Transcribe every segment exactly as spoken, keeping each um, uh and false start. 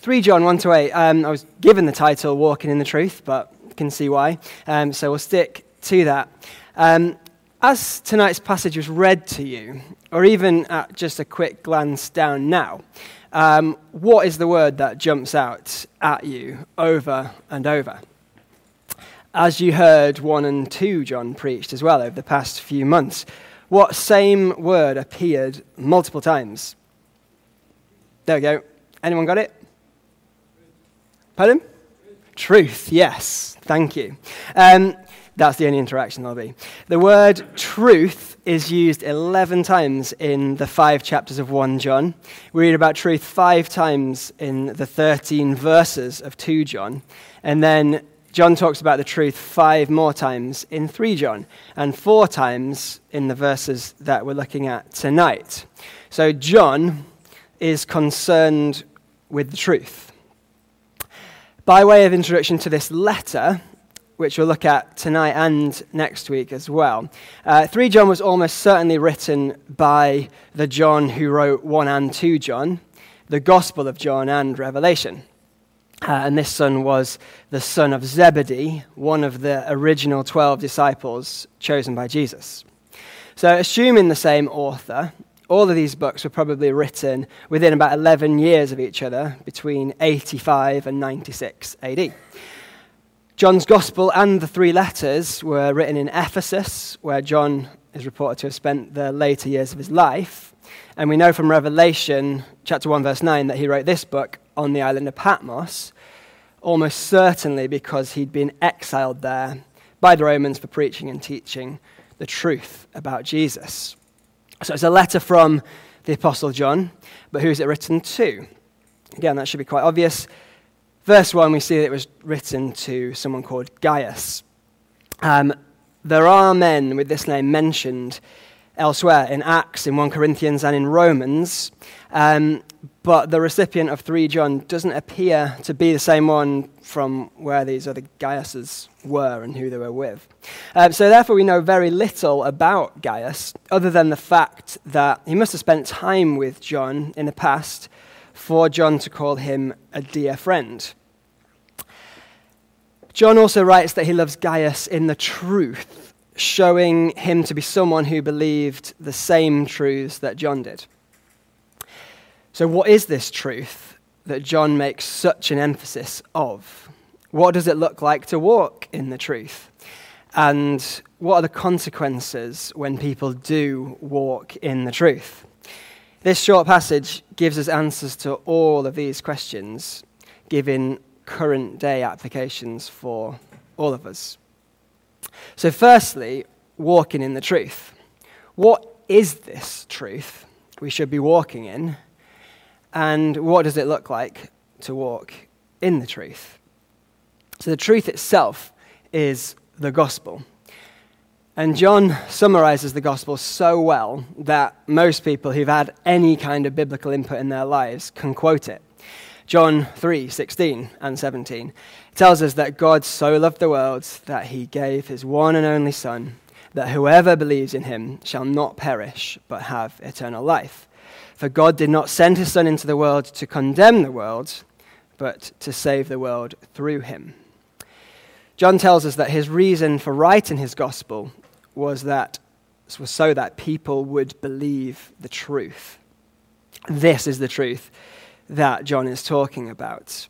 three John one to eight. Um, I was given the title Walking in the Truth, but you can see why. Um, so we'll stick to that. Um, as tonight's passage was read to you, or even at just a quick glance down now, um, what is the word that jumps out at you over and over? As you heard one and two John preached as well over the past few months, what same word appeared multiple times? There we go. Anyone got it? Pardon? Truth, yes. Thank you. Um, that's the only interaction there'll be. The word truth is used eleven times in the five chapters of First John. We read about truth five times in the thirteen verses of Second John. And then John talks about the truth five more times in Third John, and four times in the verses that we're looking at tonight. So John is concerned with the truth. By way of introduction to this letter, which we'll look at tonight and next week as well, uh, Third John was almost certainly written by the John who wrote First and Second John, the Gospel of John and Revelation. Uh, and this son was the son of Zebedee, one of the original twelve disciples chosen by Jesus. So assuming the same author, all of these books were probably written within about eleven years of each other, between eighty-five and ninety-six A D. John's Gospel and the three letters were written in Ephesus, where John is reported to have spent the later years of his life. And we know from Revelation chapter one, verse nine, that he wrote this book on the island of Patmos, almost certainly because he'd been exiled there by the Romans for preaching and teaching the truth about Jesus. So it's a letter from the Apostle John, but who is it written to? Again, that should be quite obvious. Verse one, we see that it was written to someone called Gaius. Um, there are men with this name mentioned elsewhere in Acts, in First Corinthians, and in Romans, um, but the recipient of Third John doesn't appear to be the same one from where these other Gaiuses were and who they were with. Um, so therefore we know very little about Gaius, other than the fact that he must have spent time with John in the past for John to call him a dear friend. John also writes that he loves Gaius in the truth, showing him to be someone who believed the same truths that John did. So what is this truth that John makes such an emphasis of? What does it look like to walk in the truth? And what are the consequences when people do walk in the truth? This short passage gives us answers to all of these questions, giving current day applications for all of us. So firstly, walking in the truth. What is this truth we should be walking in? And what does it look like to walk in the truth? So the truth itself is the gospel. And John summarizes the gospel so well that most people who've had any kind of biblical input in their lives can quote it. John three sixteen and seventeen tells us that God so loved the world that he gave his one and only Son, that whoever believes in him shall not perish but have eternal life. For God did not send his Son into the world to condemn the world, but to save the world through him. John tells us that his reason for writing his gospel was that was so that people would believe the truth. This is the truth that John is talking about.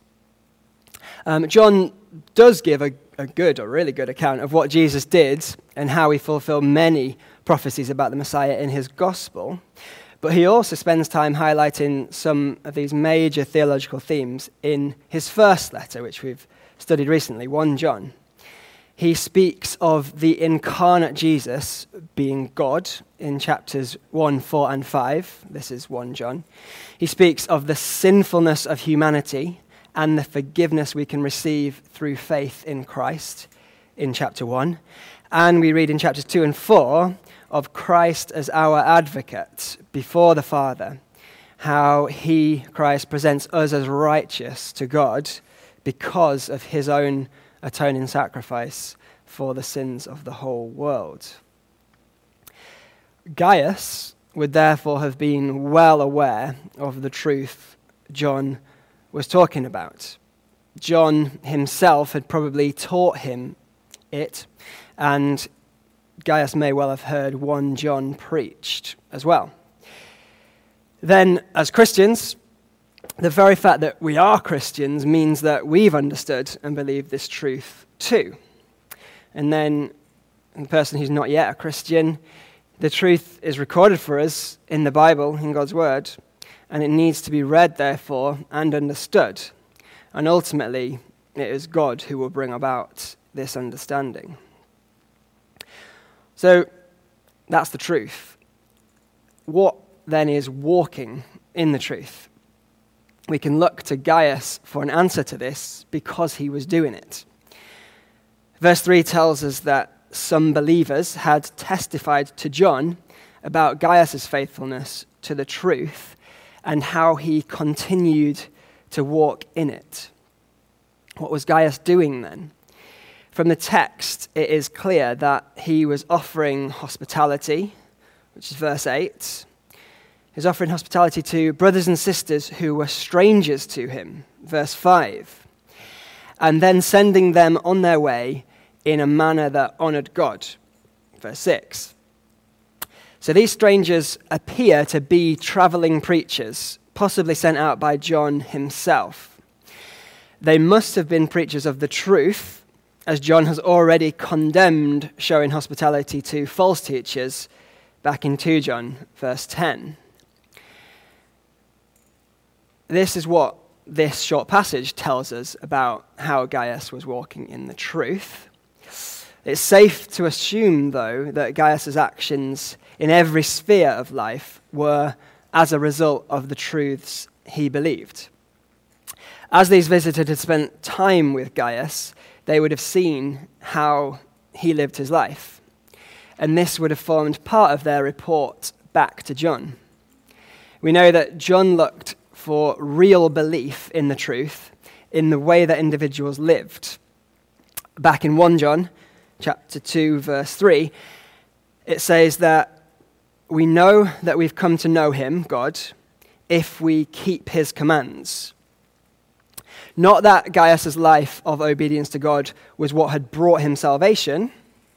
Um, John does give a, a good, or really good account of what Jesus did and how he fulfilled many prophecies about the Messiah in his gospel, but he also spends time highlighting some of these major theological themes in his first letter, which we've studied recently, First John. He speaks of the incarnate Jesus being God in chapters one, four, and five. This is First John. He speaks of the sinfulness of humanity and the forgiveness we can receive through faith in Christ in chapter one. And we read in chapters two and four of Christ as our advocate before the Father, how he, Christ, presents us as righteous to God because of his own atoning sacrifice for the sins of the whole world. Gaius would therefore have been well aware of the truth John was talking about. John himself had probably taught him it, and Gaius may well have heard First John preached as well. Then, as Christians, the very fact that we are Christians means that we've understood and believed this truth too. And then, the person who's not yet a Christian, the truth is recorded for us in the Bible, in God's Word, and it needs to be read, therefore, and understood. And ultimately, it is God who will bring about this understanding. So, that's the truth. What then is walking in the truth? We can look to Gaius for an answer to this because he was doing it. Verse three tells us that some believers had testified to John about Gaius' faithfulness to the truth and how he continued to walk in it. What was Gaius doing then? From the text, it is clear that he was offering hospitality, which is verse eight. He was offering hospitality to brothers and sisters who were strangers to him, verse five, and then sending them on their way in a manner that honored God, verse six. So these strangers appear to be traveling preachers, possibly sent out by John himself. They must have been preachers of the truth, as John has already condemned showing hospitality to false teachers back in Second John, verse ten. This is what this short passage tells us about how Gaius was walking in the truth. It's safe to assume, though, that Gaius' actions in every sphere of life were as a result of the truths he believed. As these visitors had spent time with Gaius, they would have seen how he lived his life, and this would have formed part of their report back to John. We know that John looked for real belief in the truth in the way that individuals lived. Back in First John chapter two, verse three, it says that we know that we've come to know him, God, if we keep his commands. Not that Gaius' life of obedience to God was what had brought him salvation,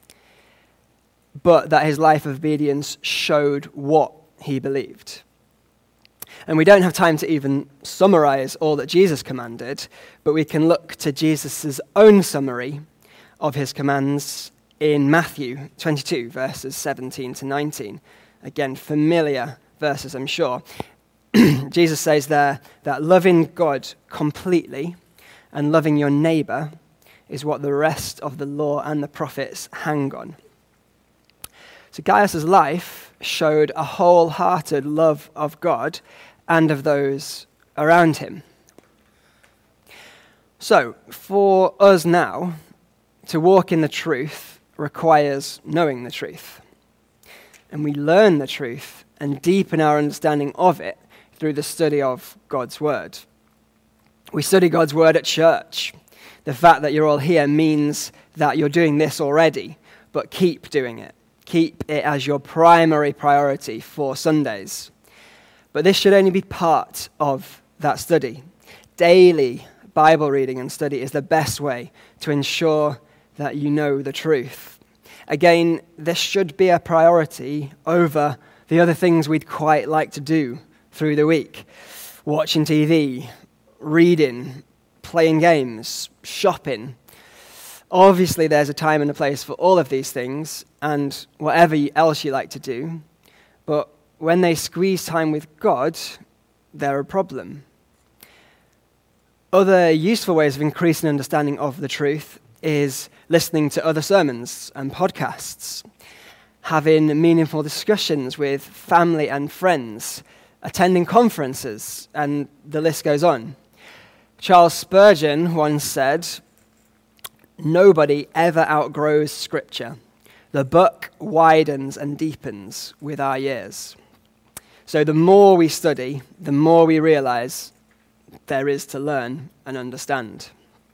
but that his life of obedience showed what he believed. And we don't have time to even summarize all that Jesus commanded, but we can look to Jesus' own summary of his commands in Matthew twenty-two, verses seventeen to nineteen. Again, familiar verses, I'm sure. Jesus says there that loving God completely and loving your neighbor is what the rest of the law and the prophets hang on. So Gaius' life showed a wholehearted love of God and of those around him. So, for us now, to walk in the truth requires knowing the truth. And we learn the truth and deepen our understanding of it through the study of God's Word. We study God's Word at church. The fact that you're all here means that you're doing this already, but keep doing it. Keep it as your primary priority for Sundays. But this should only be part of that study. Daily Bible reading and study is the best way to ensure that you know the truth. Again, this should be a priority over the other things we'd quite like to do through the week. Watching T V, reading, playing games, shopping. Obviously, there's a time and a place for all of these things and whatever else you like to do. But when they squeeze time with God, they're a problem. Other useful ways of increasing understanding of the truth is listening to other sermons and podcasts, having meaningful discussions with family and friends, attending conferences, and the list goes on. Charles Spurgeon once said, "Nobody ever outgrows Scripture. The book widens and deepens with our years." So the more we study, the more we realize there is to learn and understand.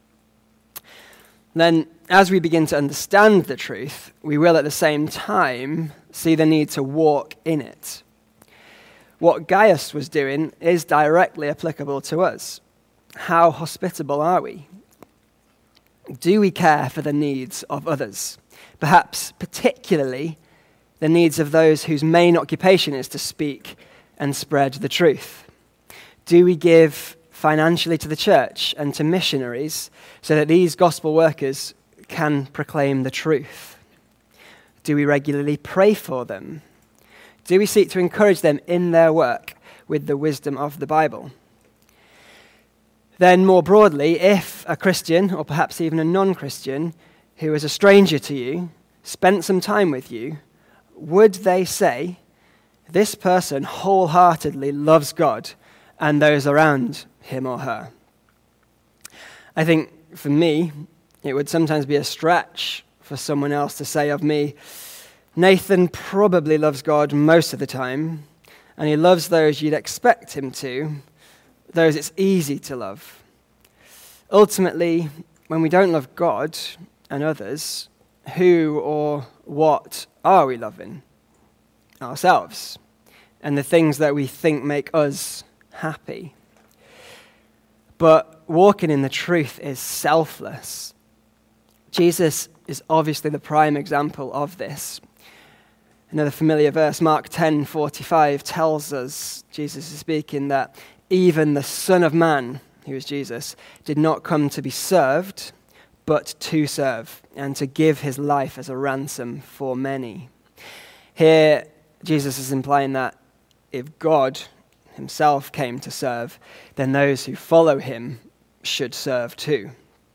Then, as we begin to understand the truth, we will at the same time see the need to walk in it. What Gaius was doing is directly applicable to us. how hospitable are we? Do we care for the needs of others? Perhaps particularly the needs of those whose main occupation is to speak and spread the truth? Do we give financially to the church and to missionaries so that these gospel workers can proclaim the truth? Do we regularly pray for them? Do we seek to encourage them in their work with the wisdom of the Bible? Then more broadly, if a Christian, or perhaps even a non-Christian, who is a stranger to you, spent some time with you, would they say, this person wholeheartedly loves God and those around him or her? I think for me, it would sometimes be a stretch for someone else to say of me, Nathan probably loves God most of the time, and he loves those you'd expect him to, those it's easy to love. Ultimately, when we don't love God and others, who or what are we loving? Ourselves, and the things that we think make us happy. But walking in the truth is selfless. Jesus is obviously the prime example of this. Another familiar verse, Mark ten forty-five, tells us, Jesus is speaking, that even the Son of Man, who is Jesus, did not come to be served, but to serve, and to give his life as a ransom for many. Here, Jesus is implying that if God himself came to serve, then those who follow him should serve too.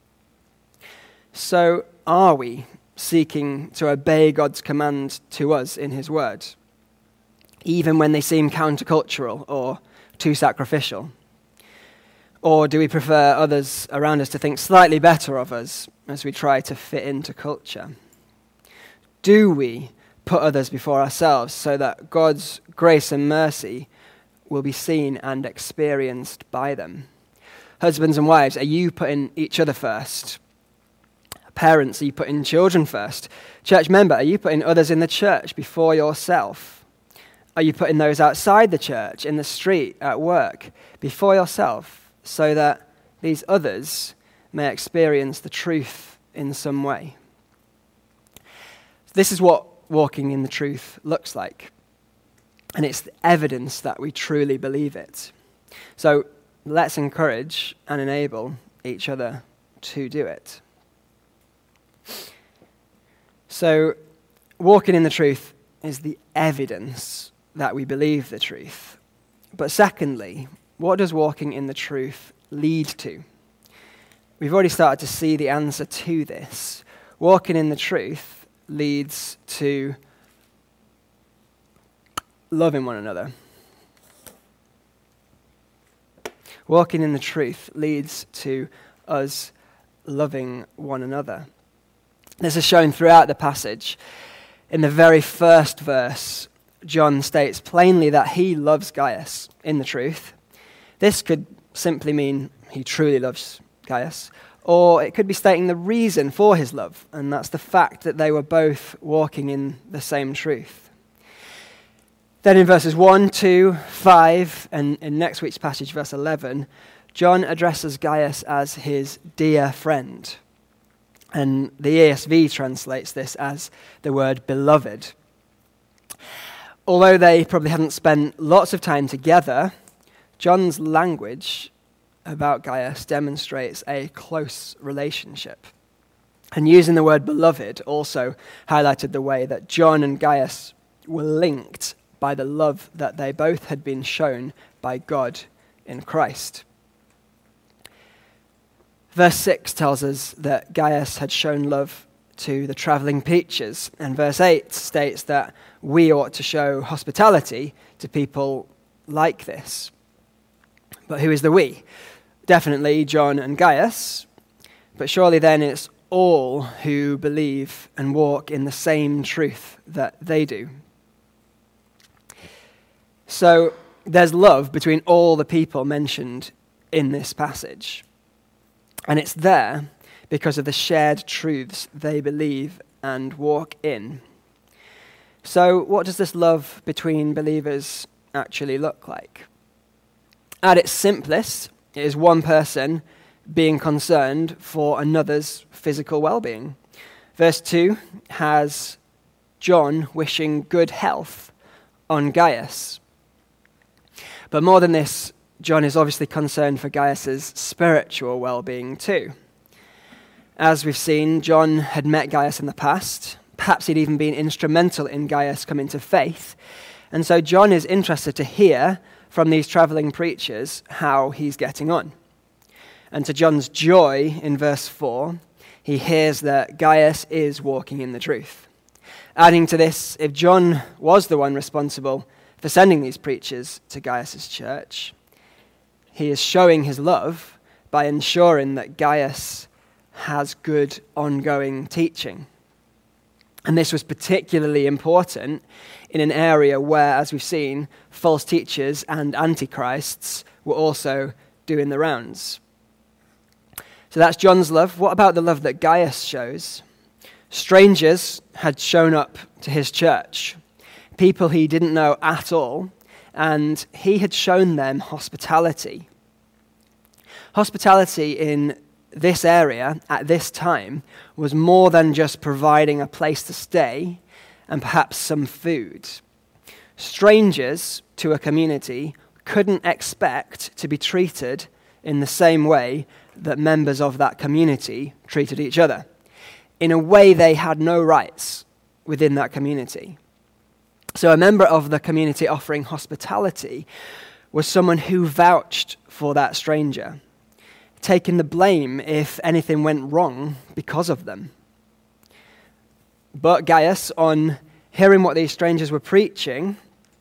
So, are we seeking to obey God's command to us in his word, even when they seem countercultural or too sacrificial? Or do we prefer others around us to think slightly better of us as we try to fit into culture? Do we put others before ourselves so that God's grace and mercy will be seen and experienced by them? Husbands and wives, are you putting each other first? Parents, are you putting children first? Church member, are you putting others in the church before yourself? Are you putting those outside the church, in the street, at work, before yourself, so that these others may experience the truth in some way? This is what walking in the truth looks like. And it's the evidence that we truly believe it. So let's encourage and enable each other to do it. So, walking in the truth is the evidence that we believe the truth. But secondly, what does walking in the truth lead to? We've already started to see the answer to this. Walking in the truth leads to loving one another. Walking in the truth leads to us loving one another. This is shown throughout the passage. In the very first verse, John states plainly that he loves Gaius in the truth. This could simply mean he truly loves Gaius, or it could be stating the reason for his love, and that's the fact that they were both walking in the same truth. Then in verses one, two, five, and in next week's passage, verse eleven, John addresses Gaius as his dear friend. And the E S V translates this as the word beloved. Although they probably hadn't spent lots of time together, John's language about Gaius demonstrates a close relationship. And using the word beloved also highlighted the way that John and Gaius were linked by the love that they both had been shown by God in Christ. Verse six tells us that Gaius had shown love to the traveling preachers, and verse eight states that we ought to show hospitality to people like this. But who is the we? Definitely John and Gaius, but surely then it's all who believe and walk in the same truth that they do. So there's love between all the people mentioned in this passage. And it's there because of the shared truths they believe and walk in. So what does this love between believers actually look like? At its simplest, It is one person being concerned for another's physical well-being. Verse two has John wishing good health on Gaius. But more than this, John is obviously concerned for Gaius's spiritual well-being too. As we've seen, John had met Gaius in the past. Perhaps he'd even been instrumental in Gaius coming to faith. And so John is interested to hear from these traveling preachers how he's getting on. And to John's joy in verse four, he hears that Gaius is walking in the truth. Adding to this, if John was the one responsible for sending these preachers to Gaius' church, he is showing his love by ensuring that Gaius has good ongoing teaching. And this was particularly important in an area where, as we've seen, false teachers and antichrists were also doing the rounds. So that's John's love. What about the love that Gaius shows? Strangers had shown up to his church, people he didn't know at all, and he had shown them hospitality. Hospitality in this area at this time was more than just providing a place to stay and perhaps some food. Strangers to a community couldn't expect to be treated in the same way that members of that community treated each other. In a way, they had no rights within that community. So a member of the community offering hospitality was someone who vouched for that stranger, taking the blame if anything went wrong because of them. But Gaius, on hearing what these strangers were preaching,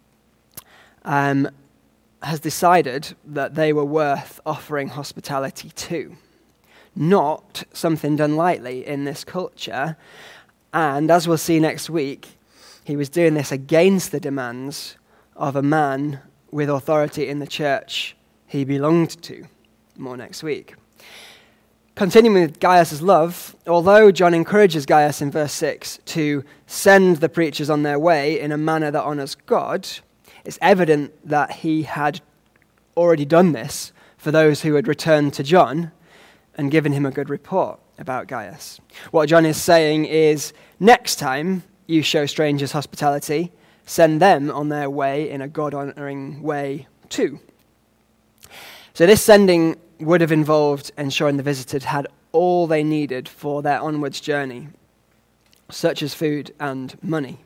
um, has decided that they were worth offering hospitality to. Not something done lightly in this culture. And as we'll see next week, he was doing this against the demands of a man with authority in the church he belonged to. More next week. Continuing with Gaius' love, although John encourages Gaius in verse six to send the preachers on their way in a manner that honors God, it's evident that he had already done this for those who had returned to John and given him a good report about Gaius. What John is saying is, next time you show strangers hospitality, send them on their way in a God-honoring way too. So this sending would have involved ensuring the visitors had all they needed for their onwards journey, such as food and money.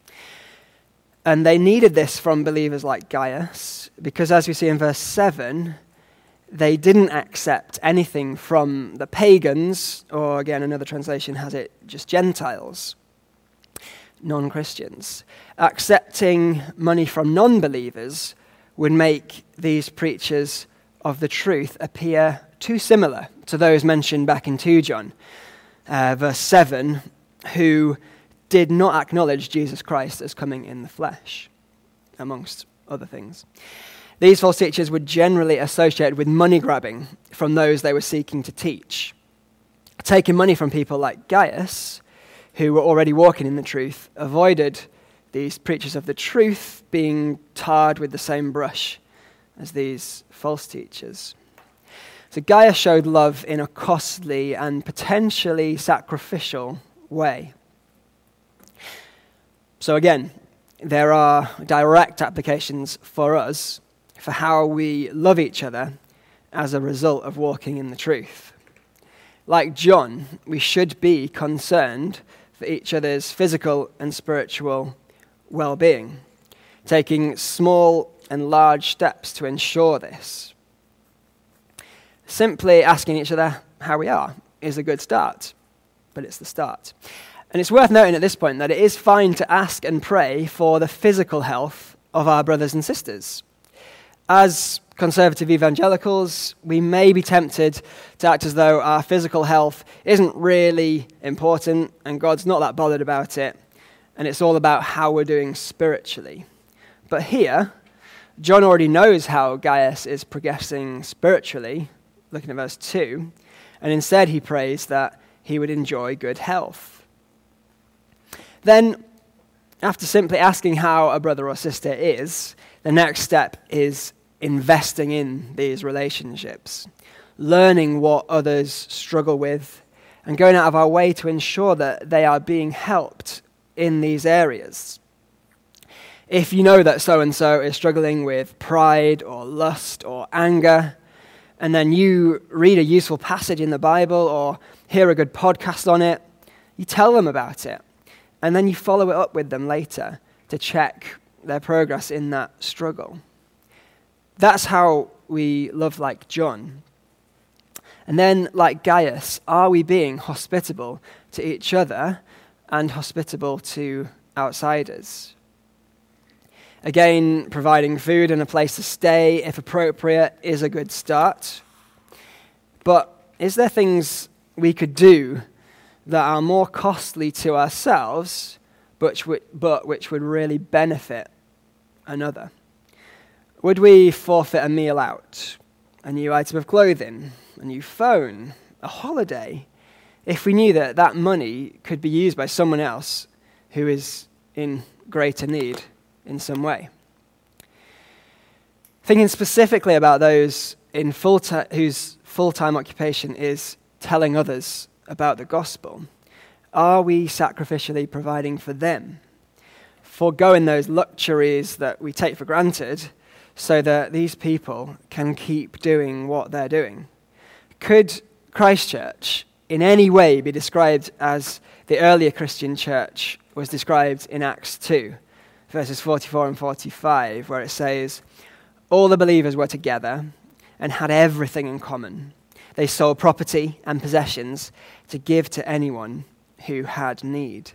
And they needed this from believers like Gaius, because as we see in verse seven, they didn't accept anything from the pagans, or again, another translation has it, just Gentiles, non-Christians. Accepting money from non-believers would make these preachers of the truth appear too similar to those mentioned back in Second John, uh, verse seven, who did not acknowledge Jesus Christ as coming in the flesh, amongst other things. These false teachers were generally associated with money grabbing from those they were seeking to teach. Taking money from people like Gaius, who were already walking in the truth, avoided these preachers of the truth being tarred with the same brush as these false teachers. So Gaius showed love in a costly and potentially sacrificial way. So again, there are direct applications for us for how we love each other as a result of walking in the truth. Like John, we should be concerned for each other's physical and spiritual well-being, taking small and large steps to ensure this. Simply asking each other how we are is a good start, but it's the start. And it's worth noting at this point that it is fine to ask and pray for the physical health of our brothers and sisters. As conservative evangelicals, we may be tempted to act as though our physical health isn't really important and God's not that bothered about it, and it's all about how we're doing spiritually. But here, John already knows how Gaius is progressing spiritually, looking at verse two, and instead he prays that he would enjoy good health. Then, after simply asking how a brother or sister is, the next step is investing in these relationships, learning what others struggle with, and going out of our way to ensure that they are being helped in these areas. If you know that so-and-so is struggling with pride or lust or anger, and then you read a useful passage in the Bible or hear a good podcast on it, you tell them about it, and then you follow it up with them later to check their progress in that struggle. That's how we love like John. And then, like Gaius, are we being hospitable to each other and hospitable to outsiders? Again, providing food and a place to stay, if appropriate, is a good start. But is there things we could do that are more costly to ourselves, but, but which would really benefit another? Would we forfeit a meal out, a new item of clothing, a new phone, a holiday, if we knew that that money could be used by someone else who is in greater need in some way? Thinking specifically about those in full ti- whose full-time occupation is telling others about the gospel, are we sacrificially providing for them, foregoing those luxuries that we take for granted so that these people can keep doing what they're doing? Could Christchurch in any way be described as the earlier Christian church was described in Acts two, verses forty-four and forty-five, where it says, "All the believers were together and had everything in common. They sold property and possessions to give to anyone who had need."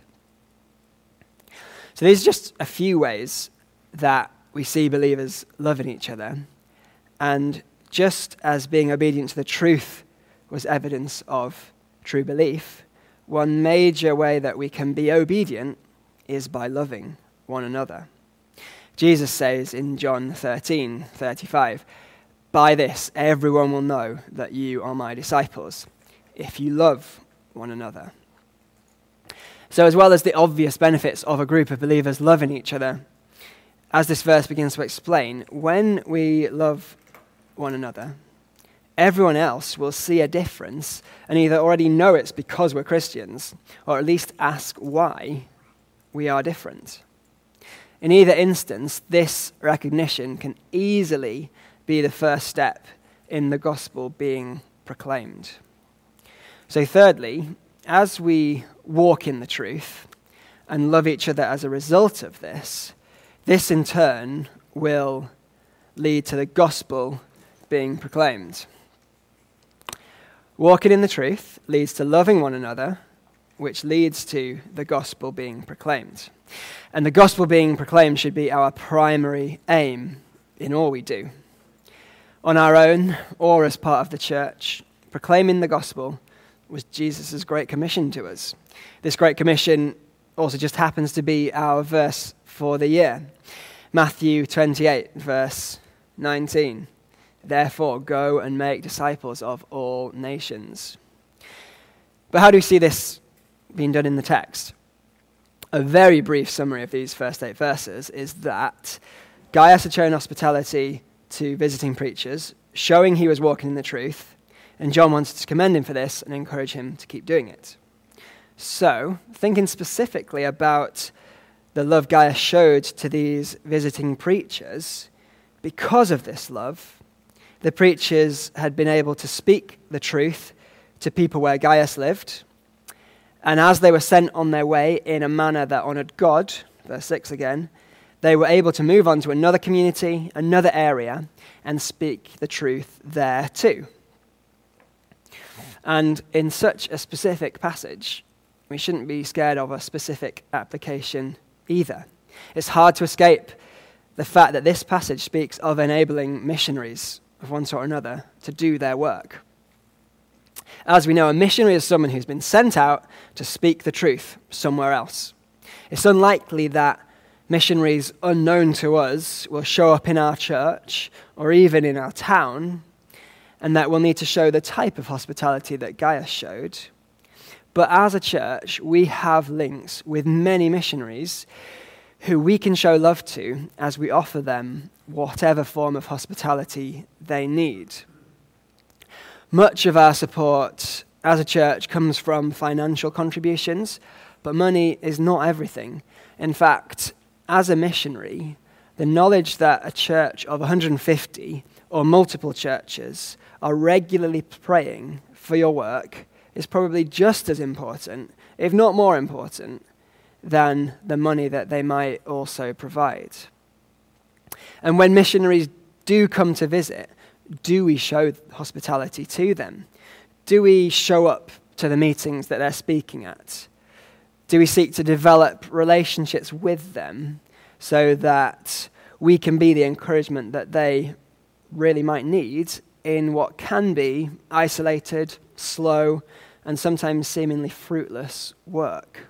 So these are just a few ways that we see believers loving each other. And just as being obedient to the truth was evidence of true belief, one major way that we can be obedient is by loving one another. Jesus says in John thirteen thirty-five, "By this everyone will know that you are my disciples, if you love one another." So as well as the obvious benefits of a group of believers loving each other, as this verse begins to explain, when we love one another, everyone else will see a difference and either already know it's because we're Christians, or at least ask why we are different. In either instance, this recognition can easily be the first step in the gospel being proclaimed. So thirdly, as we walk in the truth and love each other as a result of this, this in turn will lead to the gospel being proclaimed. Walking in the truth leads to loving one another, which leads to the gospel being proclaimed. And the gospel being proclaimed should be our primary aim in all we do. On our own, or as part of the church, proclaiming the gospel was Jesus' great commission to us. This great commission also just happens to be our verse for the year. Matthew twenty-eight, verse nineteen. "Therefore, go and make disciples of all nations." But how do we see this being done in the text? A very brief summary of these first eight verses is that Gaius had shown hospitality to visiting preachers, showing he was walking in the truth, and John wanted to commend him for this and encourage him to keep doing it. So, thinking specifically about the love Gaius showed to these visiting preachers, because of this love, the preachers had been able to speak the truth to people where Gaius lived, and as they were sent on their way in a manner that honored God, verse six again, they were able to move on to another community, another area, and speak the truth there too. And in such a specific passage, we shouldn't be scared of a specific application either. It's hard to escape the fact that this passage speaks of enabling missionaries of one sort or another to do their work. As we know, a missionary is someone who's been sent out to speak the truth somewhere else. It's unlikely that missionaries unknown to us will show up in our church or even in our town, and that we'll need to show the type of hospitality that Gaius showed. But as a church, we have links with many missionaries who we can show love to as we offer them whatever form of hospitality they need. Much of our support as a church comes from financial contributions, but money is not everything. In fact, as a missionary, the knowledge that a church of one hundred fifty or multiple churches are regularly praying for your work is probably just as important, if not more important, than the money that they might also provide. And when missionaries do come to visit, do we show hospitality to them? Do we show up to the meetings that they're speaking at? Do we seek to develop relationships with them so that we can be the encouragement that they really might need in what can be isolated, slow, and sometimes seemingly fruitless work?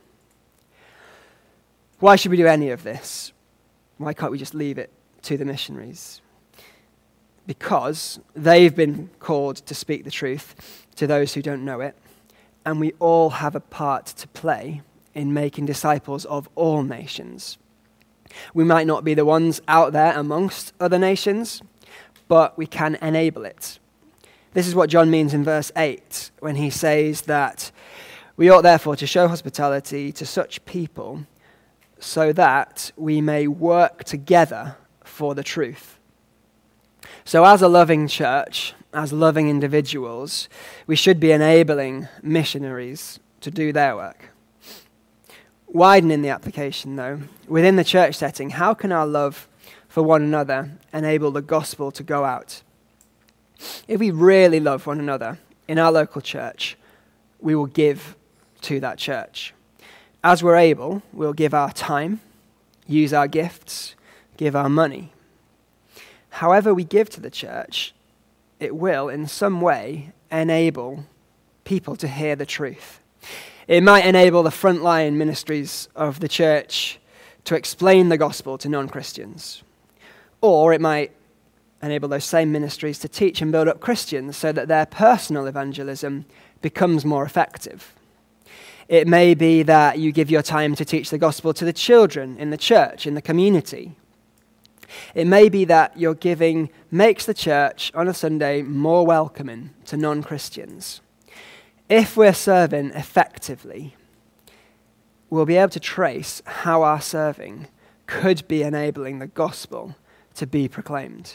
Why should we do any of this? Why can't we just leave it to the missionaries? Because they've been called to speak the truth to those who don't know it, and we all have a part to play in making disciples of all nations. We might not be the ones out there amongst other nations, but we can enable it. This is what John means in verse eight when he says that we ought therefore to show hospitality to such people so that we may work together for the truth. So as a loving church, as loving individuals, we should be enabling missionaries to do their work. Widening the application, though, within the church setting, how can our love for one another enable the gospel to go out? If we really love one another in our local church, we will give to that church. As we're able, we'll give our time, use our gifts, give our money. However we give to the church, it will in some way enable people to hear the truth. It might enable the frontline ministries of the church to explain the gospel to non-Christians. Or it might enable those same ministries to teach and build up Christians so that their personal evangelism becomes more effective. It may be that you give your time to teach the gospel to the children in the church, in the community. It may be that your giving makes the church on a Sunday more welcoming to non-Christians. If we're serving effectively, we'll be able to trace how our serving could be enabling the gospel to be proclaimed.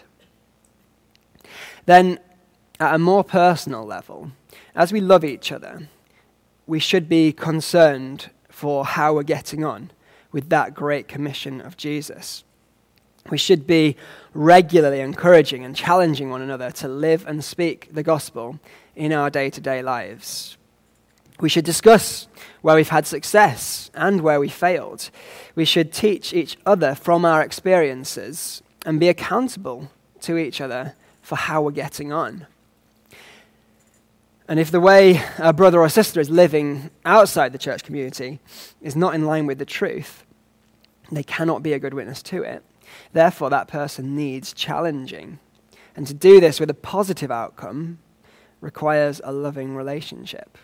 Then, at a more personal level, as we love each other, we should be concerned for how we're getting on with that great commission of Jesus. We should be regularly encouraging and challenging one another to live and speak the gospel in our day-to-day lives. We should discuss where we've had success and where we failed. We should teach each other from our experiences and be accountable to each other for how we're getting on. And if the way a brother or sister is living outside the church community is not in line with the truth, they cannot be a good witness to it. Therefore, that person needs challenging. And to do this with a positive outcome requires a loving relationship.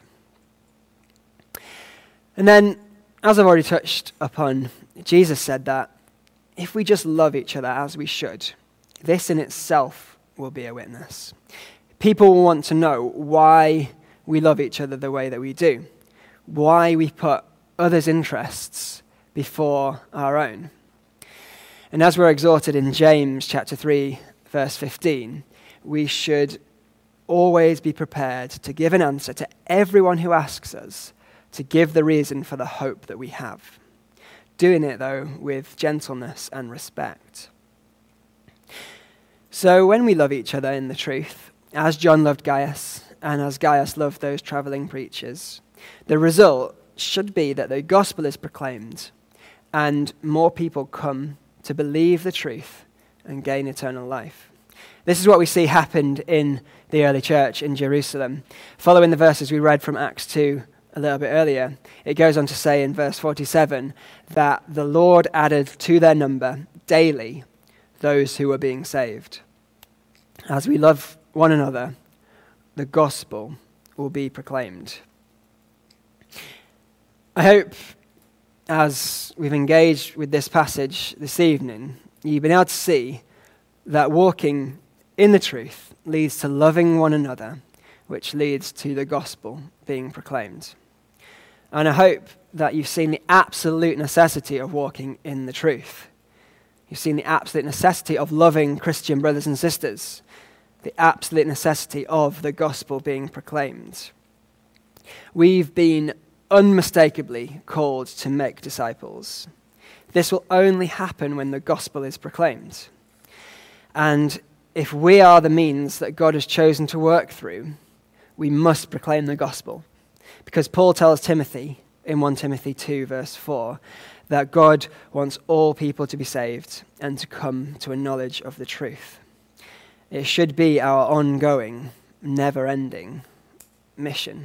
And then, as I've already touched upon, Jesus said that if we just love each other as we should, this in itself will be a witness. People will want to know why we love each other the way that we do, why we put others' interests before our own. And as we're exhorted in James chapter three, verse fifteen, we should always be prepared to give an answer to everyone who asks us to give the reason for the hope that we have. Doing it, though, with gentleness and respect. So when we love each other in the truth, as John loved Gaius, and as Gaius loved those traveling preachers, the result should be that the gospel is proclaimed and more people come to believe the truth and gain eternal life. This is what we see happened in the early church in Jerusalem. Following the verses we read from Acts two a little bit earlier, it goes on to say in verse forty-seven that the Lord added to their number daily those who were being saved. As we love one another, the gospel will be proclaimed. I hope as we've engaged with this passage this evening, you've been able to see that walking in the truth leads to loving one another, which leads to the gospel being proclaimed. And I hope that you've seen the absolute necessity of walking in the truth. You've seen the absolute necessity of loving Christian brothers and sisters, the absolute necessity of the gospel being proclaimed. We've been unmistakably called to make disciples. This will only happen when the gospel is proclaimed. And if we are the means that God has chosen to work through, we must proclaim the gospel. Because Paul tells Timothy in First Timothy two, verse four, that God wants all people to be saved and to come to a knowledge of the truth. It should be our ongoing, never-ending mission.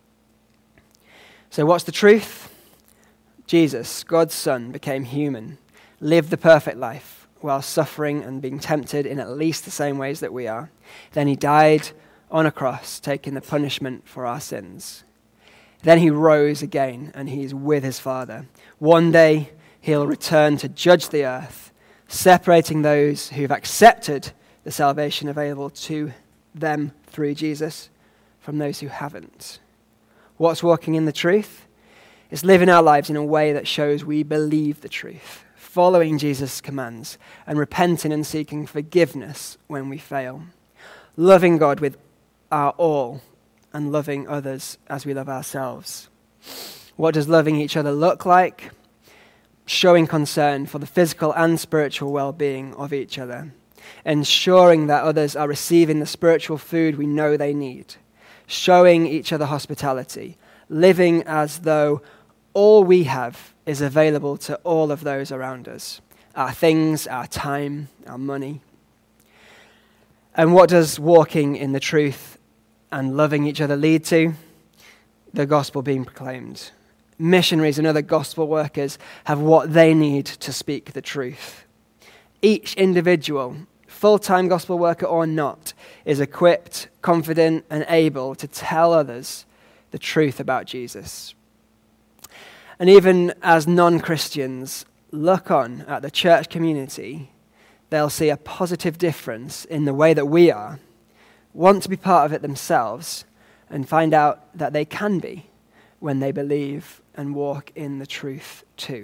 So what's the truth? Jesus, God's Son, became human, lived the perfect life while suffering and being tempted in at least the same ways that we are. Then he died on a cross, taking the punishment for our sins. Then he rose again, and he's with his Father. One day, he'll return to judge the earth, separating those who've accepted the salvation available to them through Jesus from those who haven't. What's walking in the truth? It's living our lives in a way that shows we believe the truth, following Jesus' commands, and repenting and seeking forgiveness when we fail. Loving God with our all, and loving others as we love ourselves. What does loving each other look like? Showing concern for the physical and spiritual well-being of each other. Ensuring that others are receiving the spiritual food we know they need. Showing each other hospitality. Living as though all we have is available to all of those around us. Our things, our time, our money. And what does walking in the truth and loving each other lead to? The gospel being proclaimed. Missionaries and other gospel workers have what they need to speak the truth. Each individual, full-time gospel worker or not, is equipped, confident, and able to tell others the truth about Jesus. And even as non-Christians look on at the church community, they'll see a positive difference in the way that we are, want to be part of it themselves, and find out that they can be when they believe and walk in the truth too.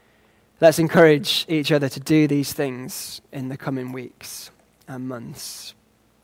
Let's encourage each other to do these things in the coming weeks and months.